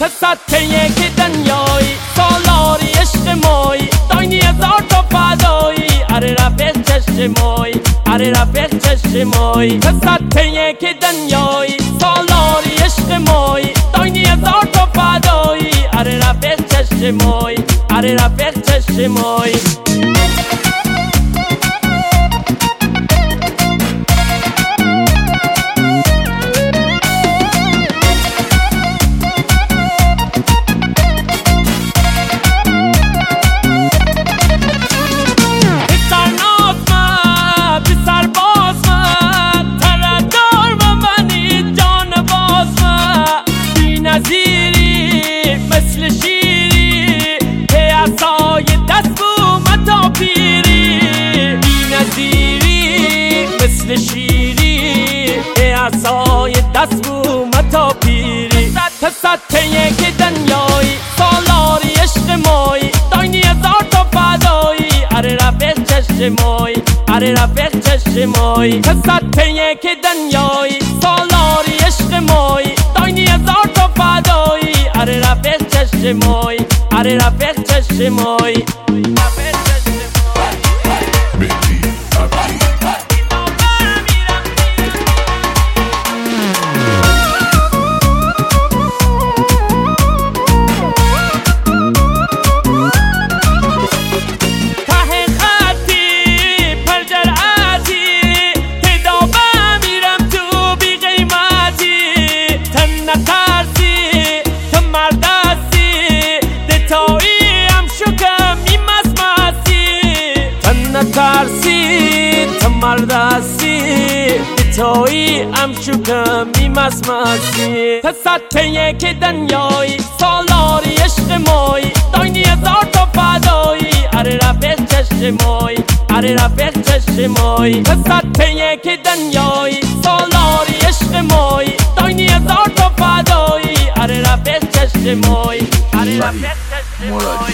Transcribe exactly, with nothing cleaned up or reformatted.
سطح یک دنیایی سالاری عشق مایی داینی هزار تا فدایی اره رفیق چشم مایی اره رفیق چشم مایی سطح یک دنیایی سالاری عشق مایی داینی هزار تا فدایی اره رفیق چشم مایی اره رفیق چشم مایی مثل شیری که عصای دست بومت تا پیری بی نظیری مثل شیری که عصای دست بومت تا پیری سطح یک دنیایی سالاری عشق مایی داینی هزار تا فدایی اره رفیق چشم مایی اره رفیق چشم مایی سطح یک دنیایی سالاری عشق مایی داینی هزار تا فدایی اره رفیق چشم مایی اره رفیق چشم مایی ترسی تو مردستی تویی ام شکم میمسمسی تا سطح یک دنیایی سالاری عشق مایی داینی هزار تا فدایی اره رفیق چشم مایی اره رفیق چشم مایی تا سطح یک دنیایی سالاری عشق مایی داینی هزار تا فدایی اره رفیق چشم مایی اره رفیق چشم مایی